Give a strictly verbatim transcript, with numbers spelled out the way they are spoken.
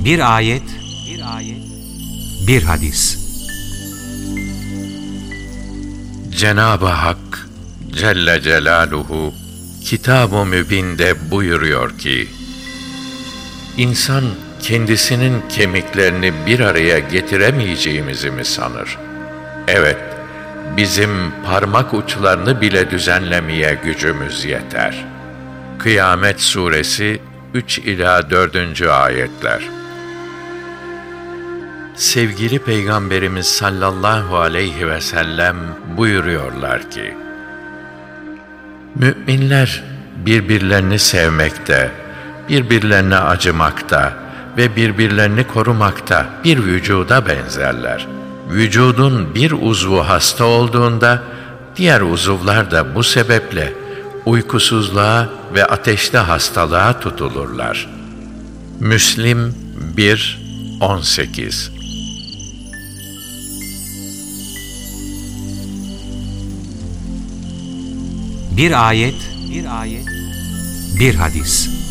Bir ayet, bir ayet, bir hadis. Cenab-ı Hak Celle Celaluhu Kitab-ı Mübin'de buyuruyor ki, İnsan kendisinin kemiklerini bir araya getiremeyeceğimizi mi sanır? Evet, bizim parmak uçlarını bile düzenlemeye gücümüz yeter. Kıyamet Suresi üç ila dördüncü ayetler. Sevgili Peygamberimiz sallallahu aleyhi ve sellem buyuruyorlar ki, müminler birbirlerini sevmekte, birbirlerine acımakta ve birbirlerini korumakta bir vücuda benzerler. Vücudun bir uzvu hasta olduğunda, diğer uzuvlar da bu sebeple uykusuzluğa ve ateşli hastalığa tutulurlar. Müslim bir on sekiz. Bir ayet, bir ayet, bir hadis.